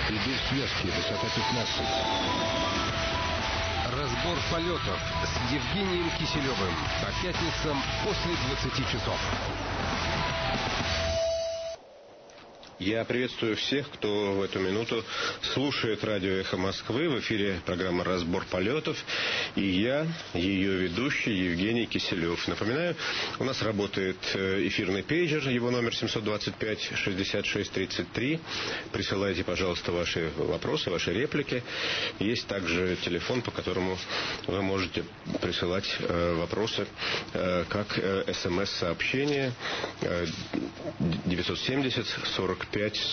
Иду в связке, высота 15. Разбор полетов с Евгением Киселевым по пятницам после 20 часов. Я приветствую всех, кто в эту минуту слушает радио «Эхо Москвы». В эфире программа «Разбор полетов». И я, ее ведущий, Евгений Киселев. Напоминаю, у нас работает эфирный пейджер. Его номер 725-66-33. Присылайте, пожалуйста, ваши вопросы, ваши реплики. Есть также телефон, по которому вы можете присылать вопросы как СМС-сообщение 970-45-45.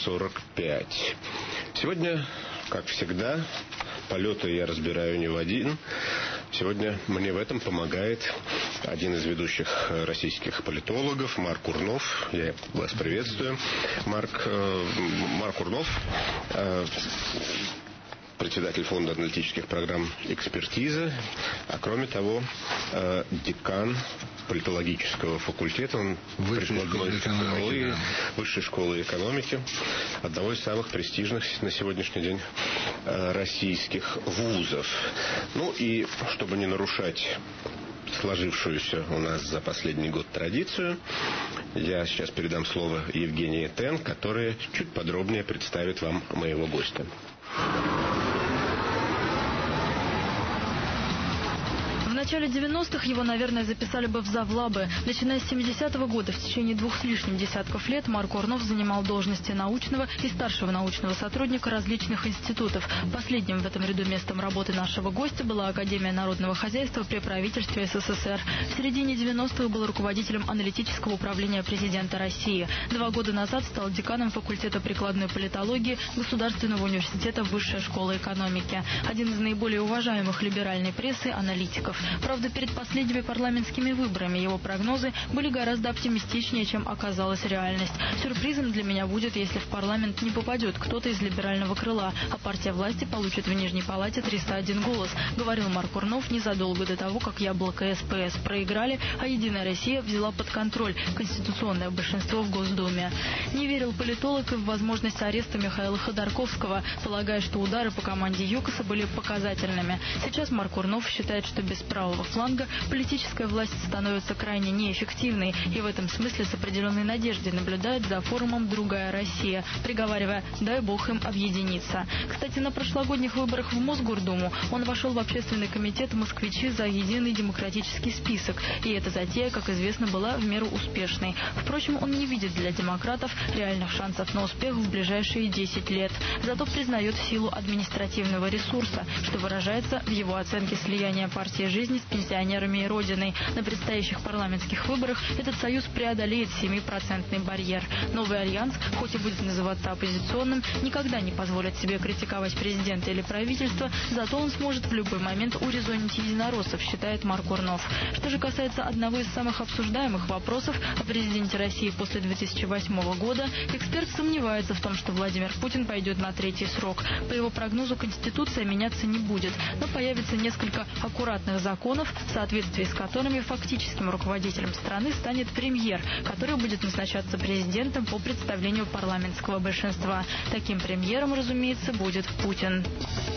Сегодня, как всегда, полеты я разбираю не в один. Сегодня мне в этом помогает один из ведущих российских политологов, Марк Урнов. Я вас приветствую. Марк Урнов, председатель фонда аналитических программ «Экспертиза», а кроме того, декан политологического факультета, он Высшей школы экономики, одного из самых престижных на сегодняшний день российских вузов. Ну и чтобы не нарушать сложившуюся у нас за последний год традицию, я сейчас передам слово Евгении Тен, которая чуть подробнее представит вам моего гостя. В начале 90-х его, наверное, записали бы в завлабы. Начиная с 70-го года, в течение 2 с лишним десятков лет, Марк Урнов занимал должности научного и старшего научного сотрудника различных институтов. Последним в этом ряду местом работы нашего гостя была Академия народного хозяйства при правительстве СССР. В середине 90-х был руководителем аналитического управления президента России. 2 года назад стал деканом факультета прикладной политологии Государственного университета Высшей школы экономики. Один из наиболее уважаемых либеральной прессы аналитиков. Правда, перед последними парламентскими выборами его прогнозы были гораздо оптимистичнее, чем оказалась реальность. Сюрпризом для меня будет, если в парламент не попадет кто-то из либерального крыла, а партия власти получит в Нижней Палате 301 голос, говорил Марк Урнов незадолго до того, как Яблоко и СПС проиграли, а Единая Россия взяла под контроль конституционное большинство в Госдуме. Не верил политолог и в возможность ареста Михаила Ходорковского, полагая, что удары по команде ЮКОСа были показательными. Сейчас Марк Урнов считает, что без правого фланга политическая власть становится крайне неэффективной и в этом смысле с определенной надеждой наблюдает за форумом «Другая Россия», приговаривая «дай бог им объединиться». Кстати, на прошлогодних выборах в Мосгордуму он вошел в общественный комитет «Москвичи за единый демократический список», и эта затея, как известно, была в меру успешной. Впрочем, он не видит для демократов реальных шансов на успех в ближайшие 10 лет. Зато признает силу административного ресурса, что выражается в его оценке слияния партии «Жизнь» с пенсионерами и Родиной. На предстоящих парламентских выборах этот союз преодолеет 7% барьер. Новый альянс, хоть и будет называться оппозиционным, никогда не позволит себе критиковать президента или правительство, зато он сможет в любой момент урезонить единороссов, считает Марк Урнов. Что же касается одного из самых обсуждаемых вопросов о президенте России после 2008 года, эксперт сомневается в том, что Владимир Путин пойдет на 3-й срок. По его прогнозу, Конституция меняться не будет, но появится несколько аккуратных законов, в соответствии с которыми фактическим руководителем страны станет премьер, который будет назначаться президентом по представлению парламентского большинства. Таким премьером, разумеется, будет Путин.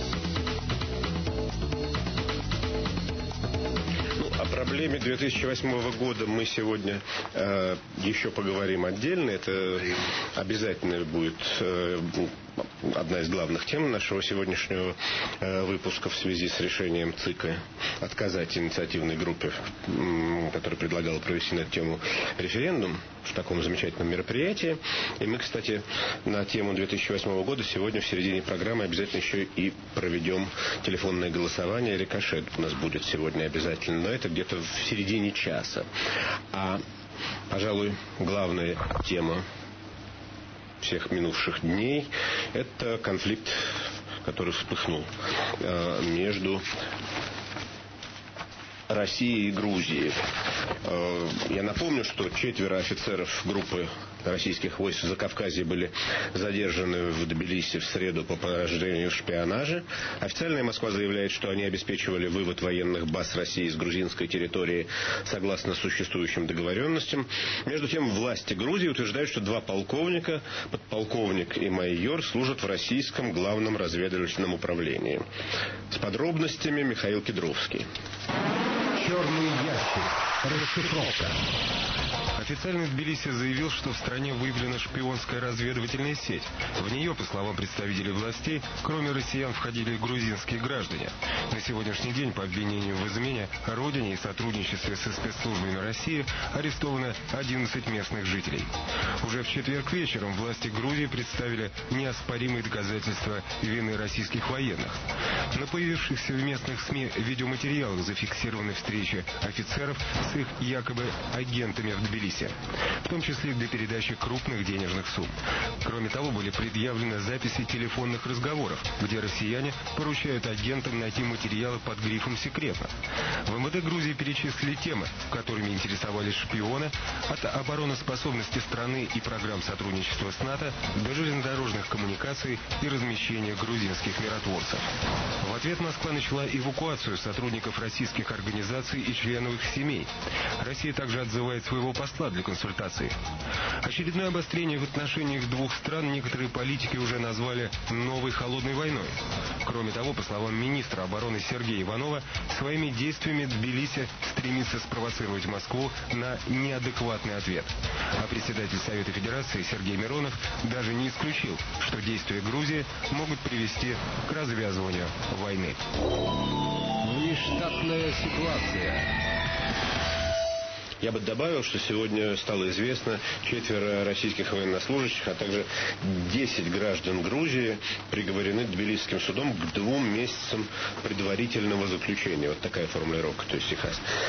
О проблеме 2008 года мы сегодня еще поговорим отдельно. Это обязательно будет одна из главных тем нашего сегодняшнего выпуска в связи с решением ЦИКа отказать инициативной группе, которая предлагала провести на эту тему референдум в таком замечательном мероприятии. И мы, кстати, на тему 2008 года сегодня в середине программы обязательно еще и проведем телефонное голосование. Рикошет у нас будет сегодня обязательно, но это где-то в середине часа. А, пожалуй, главная тема всех минувших дней — это конфликт, который вспыхнул между России и Грузии. Я напомню, что 4 офицеров группы российских войск в Закавказье были задержаны в Тбилиси в среду по подозрению в шпионаже. Официальная Москва заявляет, что они обеспечивали вывод военных баз России с грузинской территории согласно существующим договоренностям. Между тем, власти Грузии утверждают, что 2 полковника, подполковник и майор, служат в российском главном разведывательном управлении. С подробностями Михаил Кедровский. Черный ящик. Расшифровка. Официальный Тбилиси заявил, что в стране выявлена шпионская разведывательная сеть. В нее, по словам представителей властей, кроме россиян входили грузинские граждане. На сегодняшний день по обвинению в измене родине и сотрудничестве со спецслужбами России арестовано 11 местных жителей. Уже в четверг вечером власти Грузии представили неоспоримые доказательства вины российских военных. На появившихся в местных СМИ видеоматериалах зафиксированы встречи офицеров с их якобы агентами в Тбилиси, в том числе для передачи крупных денежных сумм. Кроме того, были предъявлены записи телефонных разговоров, где россияне поручают агентам найти материалы под грифом «секретно». В МВД Грузии перечислили темы, которыми интересовались шпионы, от обороноспособности страны и программ сотрудничества с НАТО до железнодорожных коммуникаций и размещения грузинских миротворцев. В ответ Москва начала эвакуацию сотрудников российских организаций и членов их семей. Россия также отзывает своего посла для консультаций. Очередное обострение в отношениях 2 стран некоторые политики уже назвали новой холодной войной. Кроме того, по словам министра обороны Сергея Иванова, своими действиями Тбилиси стремится спровоцировать Москву на неадекватный ответ. А председатель Совета Федерации Сергей Миронов даже не исключил, что действия Грузии могут привести к развязыванию войны. Внештатная ситуация. Я бы добавил, что сегодня стало известно 4 российских военнослужащих, а также 10 граждан Грузии приговорены Тбилисским судом к 2 месяцам предварительного заключения. Вот такая формулировка. То есть их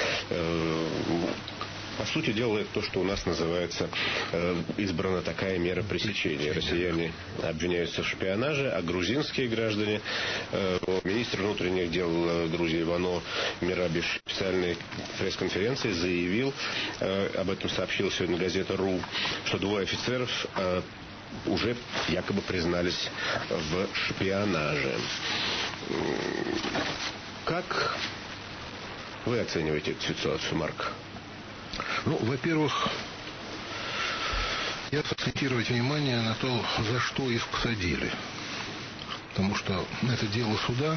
по сути дела, это то, что у нас называется избрана такая мера пресечения. Россияне обвиняются в шпионаже, а грузинские граждане, министр внутренних дел Грузии Ивано Мирабиш в специальной пресс-конференции заявил, об этом сообщила сегодня газета РУ, что 2 офицеров уже якобы признались в шпионаже. Как вы оцениваете эту ситуацию, Марк? Ну, во-первых, я акцентировать внимание на то, за что их посадили. Потому что это дело суда.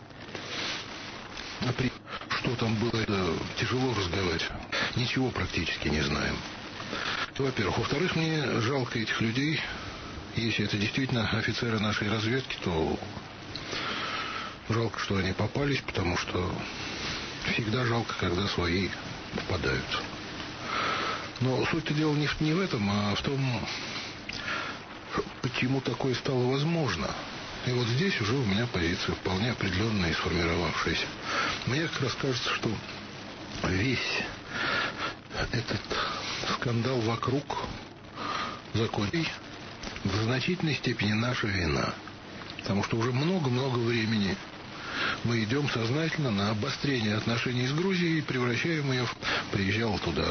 Что там было, это тяжело разговаривать. Ничего практически не знаем. Во-первых. Во-вторых, мне жалко этих людей. Если это действительно офицеры нашей разведки, то жалко, что они попались, потому что всегда жалко, когда свои попадают. Но суть-то дела не в этом, а в том, почему такое стало возможно. И вот здесь уже у меня позиция вполне определенная и сформировавшаяся. Мне как раз кажется, что весь этот скандал вокруг закончен в значительной степени наша вина. Потому что уже много-много времени мы идем сознательно на обострение отношений с Грузией и превращаем ее в... Приезжал туда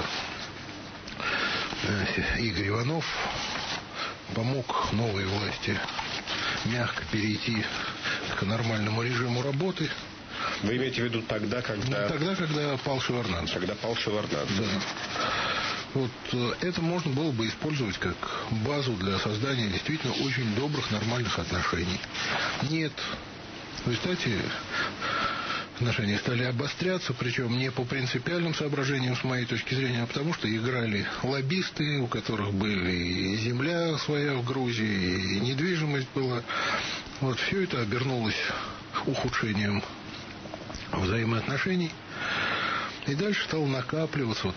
Игорь Иванов, помог новой власти мягко перейти к нормальному режиму работы. Вы имеете в виду тогда, когда... Когда пал Шеварднадзе. Когда пал Шеварднадзе. Да. Вот это можно было бы использовать как базу для создания действительно очень добрых, нормальных отношений. Нет. В результате отношения стали обостряться, причем не по принципиальным соображениям, с моей точки зрения, а потому что играли лоббисты, у которых были и земля своя в Грузии, и недвижимость была. Вот все это обернулось ухудшением взаимоотношений. И дальше стало накапливаться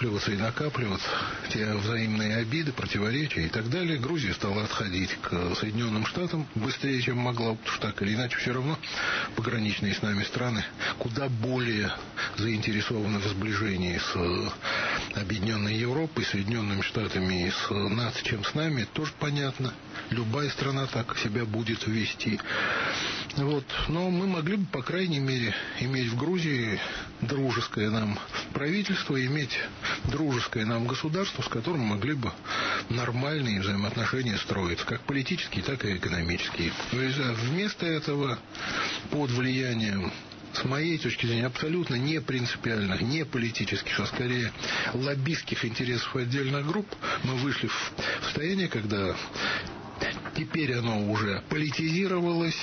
те взаимные обиды, противоречия и так далее. Грузия стала отходить к Соединенным Штатам быстрее, чем могла, потому что так или иначе все равно пограничные с нами страны куда более заинтересованы в сближении с Объединенной Европой, Соединенными Штатами и с НАТО, чем с нами, это тоже понятно. Любая страна так себя будет вести. Вот. Но мы могли бы, по крайней мере, иметь в Грузии дружеское нам правительство, иметь дружеское нам государство, с которым мы могли бы нормальные взаимоотношения строить, как политические, так и экономические. Вместо этого, под влиянием, с моей точки зрения, абсолютно не принципиальных, не политических, а скорее лоббистских интересов отдельных групп, мы вышли в состояние, когда теперь оно уже политизировалось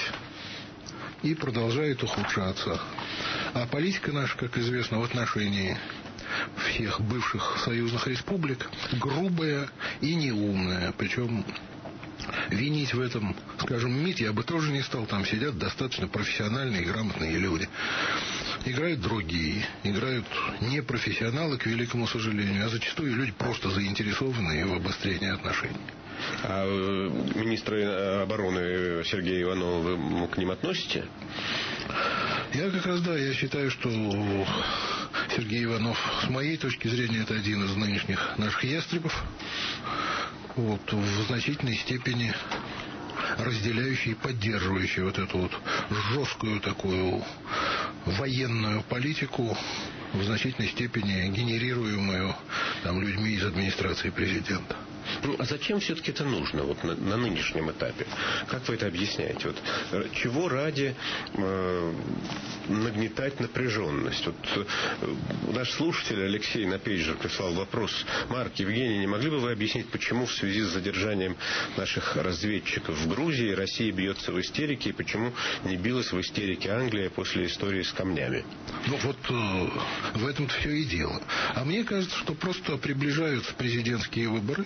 и продолжает ухудшаться. А политика наша, как известно, в отношении всех бывших союзных республик грубая и неумная. Причем винить в этом, скажем, МИД я бы тоже не стал. Там сидят достаточно профессиональные и грамотные люди. Играют другие. Играют не профессионалы, к великому сожалению, а зачастую люди просто заинтересованные в обострении отношений. А министра обороны Сергея Иванова вы к ним относите? Я как раз, да, я считаю, что Сергей Иванов, с моей точки зрения, это один из нынешних наших ястребов. Вот, в значительной степени разделяющий и поддерживающий вот эту вот жесткую такую военную политику, в значительной степени генерируемую там людьми из администрации президента. Ну, а зачем все-таки это нужно вот на нынешнем этапе? Как вы это объясняете? Вот, чего ради нагнетать напряженность? Вот, наш слушатель Алексей на пейджер прислал вопрос. Марк, Евгений, не могли бы вы объяснить, почему в связи с задержанием наших разведчиков в Грузии Россия бьется в истерике, и почему не билась в истерике Англия после истории с камнями? Ну вот в этом-то все и дело. А мне кажется, что просто приближаются президентские выборы.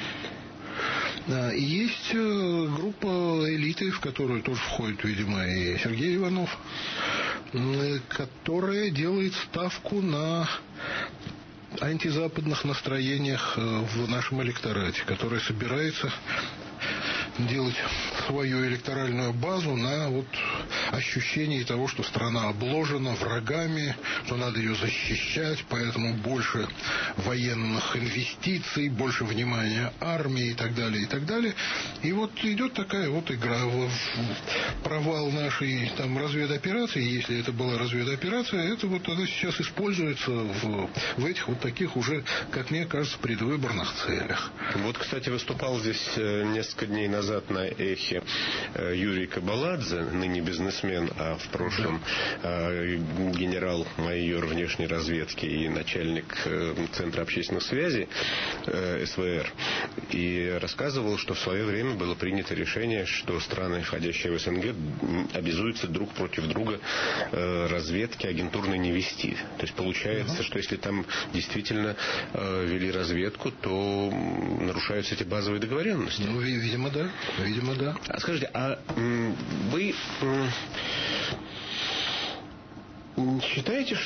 И есть группа элиты, в которую тоже входит, видимо, и Сергей Иванов, которая делает ставку на антизападных настроениях в нашем электорате, которая собирается делать свою электоральную базу на вот ощущении того, что страна обложена врагами, что надо ее защищать, поэтому больше военных инвестиций, больше внимания армии и так далее, и так далее. И вот идет такая вот игра в провал нашей там разведоперации, если это была разведоперация, это вот она сейчас используется в этих вот таких уже, как мне кажется, предвыборных целях. Вот, кстати, выступал здесь несколько дней назад на эхе Юрий Кабаладзе, ныне бизнесмен, а в прошлом генерал-майор внешней разведки и начальник Центра общественных связей СВР, и рассказывал, что в свое время было принято решение, что страны, входящие в СНГ, обязуются друг против друга разведки агентурной не вести. То есть получается, что если там действительно вели разведку, то нарушаются эти базовые договоренности. Ну, видимо, да. Видимо, да. Скажите, а вы не считаете,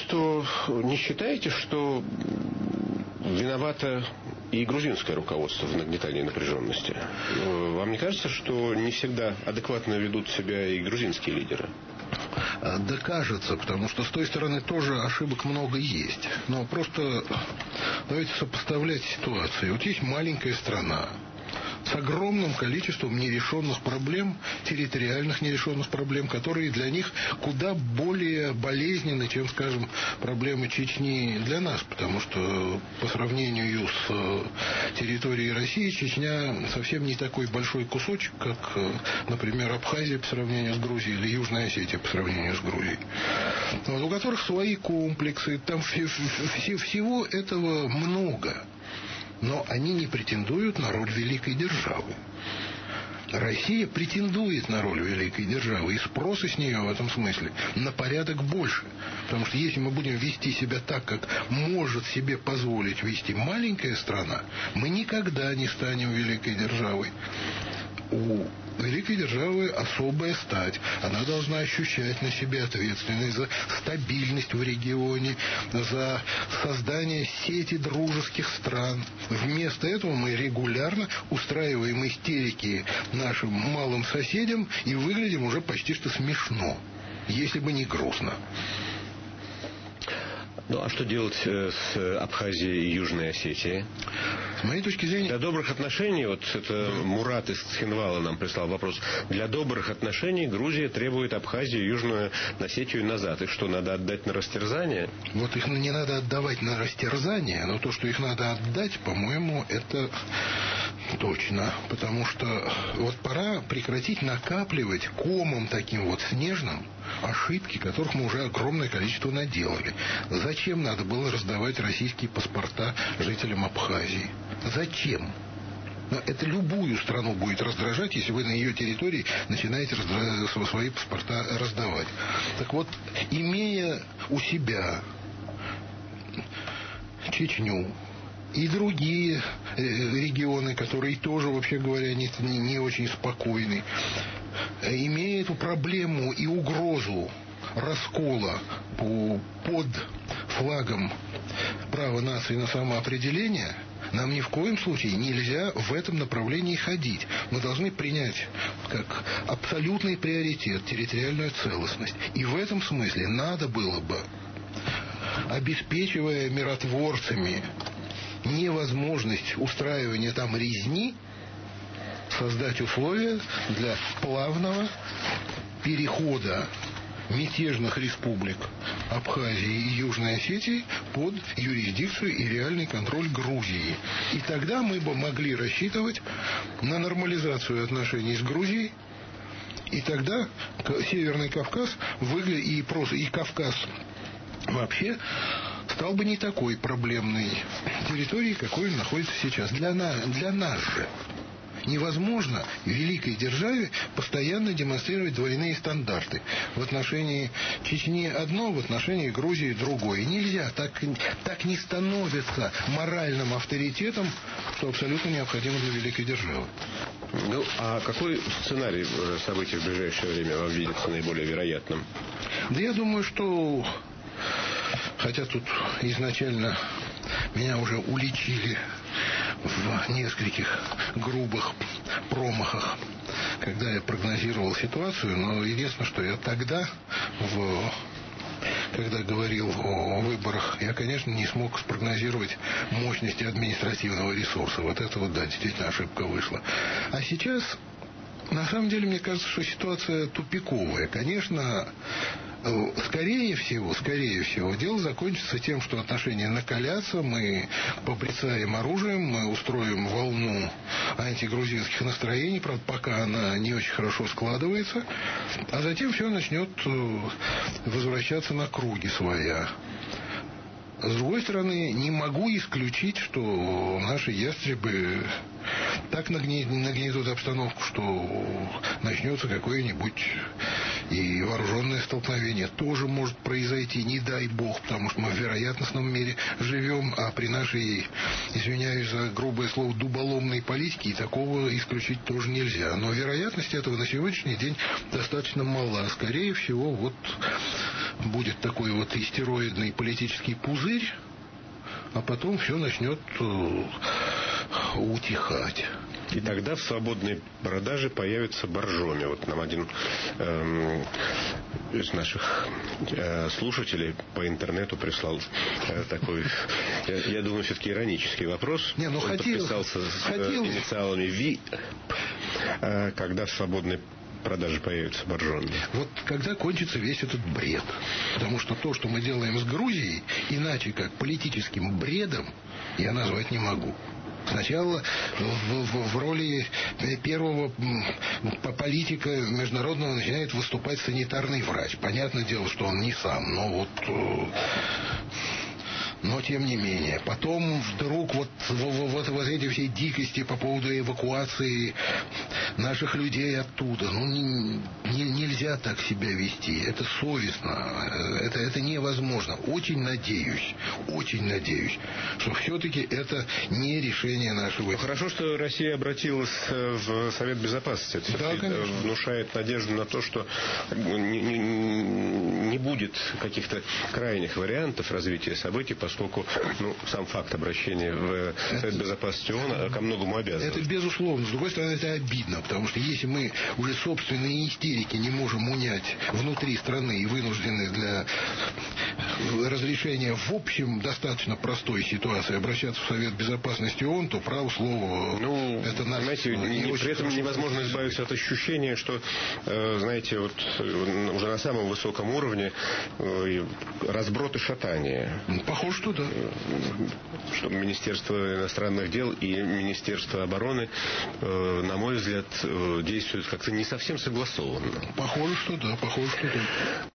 что виновато и грузинское руководство в нагнетании напряженности? Вам не кажется, что не всегда адекватно ведут себя и грузинские лидеры? Да кажется, потому что с той стороны тоже ошибок много есть. Но просто давайте сопоставлять ситуацию. Вот есть маленькая страна с огромным количеством нерешенных проблем, территориальных нерешенных проблем, которые для них куда более болезненны, чем, скажем, проблемы Чечни для нас, потому что по сравнению с территорией России Чечня совсем не такой большой кусочек, как, например, Абхазия по сравнению с Грузией или Южная Осетия по сравнению с Грузией, вот, у которых свои комплексы, там всего этого много. Но они не претендуют на роль великой державы. Россия претендует на роль великой державы, и спроса с нее в этом смысле на порядок больше. Потому что если мы будем вести себя так, как может себе позволить вести маленькая страна, мы никогда не станем великой державой. У великой державы особая стать. Она должна ощущать на себе ответственность за стабильность в регионе, за создание сети дружеских стран. Вместо этого мы регулярно устраиваем истерики нашим малым соседям и выглядим уже почти что смешно, если бы не грустно. Ну, а что делать с Абхазией и Южной Осетией? С моей точки зрения... Для добрых отношений, вот это Мурат из Цхинвала нам прислал вопрос, для добрых отношений Грузия требует Абхазию и Южную Осетию назад. И что, надо отдать на растерзание? Вот их не надо отдавать на растерзание, но то, что их надо отдать, по-моему, это точно. Потому что вот пора прекратить накапливать комом таким вот снежным ошибки, которых мы уже огромное количество наделали. Зачем надо было раздавать российские паспорта жителям Абхазии? Зачем? Но это любую страну будет раздражать, если вы на ее территории начинаете свои паспорта раздавать. Так вот, имея у себя Чечню и другие регионы, которые тоже, вообще говоря, не очень спокойны, имея эту проблему и угрозу раскола под флагом права нации на самоопределение, нам ни в коем случае нельзя в этом направлении ходить. Мы должны принять как абсолютный приоритет территориальную целостность. И в этом смысле надо было бы, обеспечивая миротворцами невозможность устраивания там резни, создать условия для плавного перехода мятежных республик Абхазии и Южной Осетии под юрисдикцию и реальный контроль Грузии. И тогда мы бы могли рассчитывать на нормализацию отношений с Грузией. И тогда Северный Кавказ и Кавказ вообще стал бы не такой проблемной территорией, какой он находится сейчас. Для нас же невозможно в великой державе постоянно демонстрировать двойные стандарты. В отношении Чечни одно, в отношении Грузии другое. Нельзя. Так не становится моральным авторитетом, что абсолютно необходимо для великой державы. Ну, а какой сценарий событий в ближайшее время вам видится наиболее вероятным? Да я думаю, что... Хотя тут изначально меня уже уличили в нескольких грубых промахах, когда я прогнозировал ситуацию, но единственное, что я тогда, когда говорил о выборах, я, конечно, не смог спрогнозировать мощности административного ресурса. Вот это вот, да, действительно ошибка вышла. А сейчас, на самом деле, мне кажется, что ситуация тупиковая. Конечно, скорее всего, дело закончится тем, что отношения накалятся, мы побрецаем оружием, мы устроим волну антигрузинских настроений, правда, пока она не очень хорошо складывается, а затем все начнет возвращаться на круги своя. С другой стороны, не могу исключить, что наши ястребы так нагнетут обстановку, что начнется какое-нибудь и вооруженное столкновение. Тоже может произойти, не дай бог, потому что мы в вероятностном мире живем, а при нашей, извиняюсь за грубое слово, дуболомной политике и такого исключить тоже нельзя. Но вероятность этого на сегодняшний день достаточно мала. Скорее всего, вот будет такой вот истероидный политический пузырь, а потом все начнет утихать. И тогда в свободной продаже появится боржоми. Вот нам один из наших слушателей по интернету прислал такой, я думаю, все-таки иронический вопрос. Он подписался с инициалами ВИ. Когда в свободной продаже появится боржоми. Вот когда кончится весь этот бред. Потому что то, что мы делаем с Грузией, иначе как политическим бредом, я назвать не могу. Сначала в роли первого политика международного начинает выступать санитарный врач. Понятное дело, что он не сам, но тем не менее. Потом вдруг вот эти все дикости по поводу эвакуации наших людей оттуда. Нельзя так себя вести. Это совестно. Это невозможно. Очень надеюсь, что все-таки это не решение нашего... Хорошо, что Россия обратилась в Совет Безопасности. Это внушает надежду на то, что не будет каких-то крайних вариантов развития событий, поскольку сам факт обращения в Совет Безопасности ООН ко многому обязан. Это безусловно. С другой стороны, это обидно, потому что если мы уже собственные истерики не можем унять внутри страны и вынуждены для разрешения в общем достаточно простой ситуации обращаться в Совет Безопасности ООН, то, право слово, это нас... Знаете, при этом невозможно избавиться от ощущения, что, знаете, вот уже на самом высоком уровне разброд и шатание. Похоже, что да. Что Министерство иностранных дел и Министерство обороны, на мой взгляд, действуют как-то не совсем согласованно. Похоже, что да.